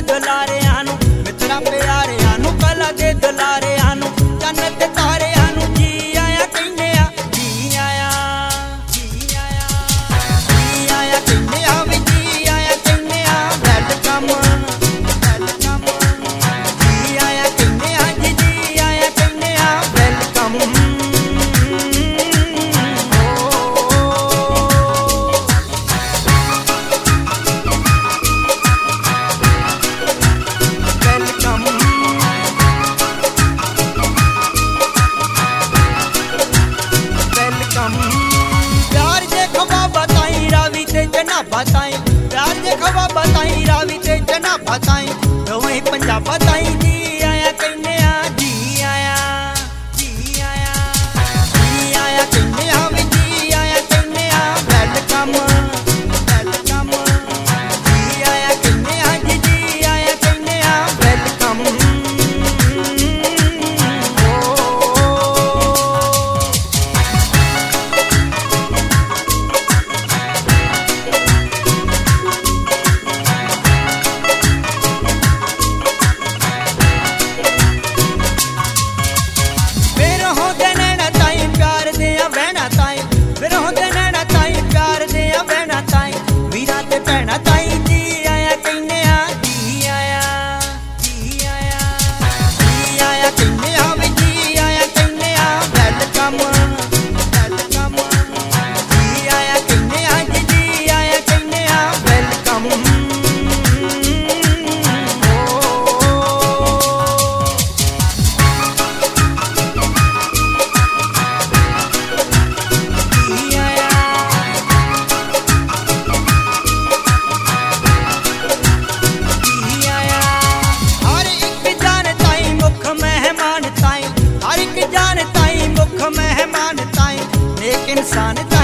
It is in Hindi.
दुलारियां नू मित्रा प्यारियां नू कला दे दुलारियां नू चन्न ते तारियां नू जी आया कहने आ जी आया जी आया जी आया कहने आ वी जी आया कहने आ वेलकम वेलकम जी आया कहने आ जी आया कहने आ वेलकम प्यार जे खबा बताई रावी ते जना बताई प्यार जे खबा बताई रावी ते जना बताई तो वही पंजाब बताई जी आया कहने आ जी आया जी आया जी आया कहने आ वी जी आया कहने आ वेलकम वेलकम जी आया कहने आ जी आया कहने आ वेलकम मेहमान ताई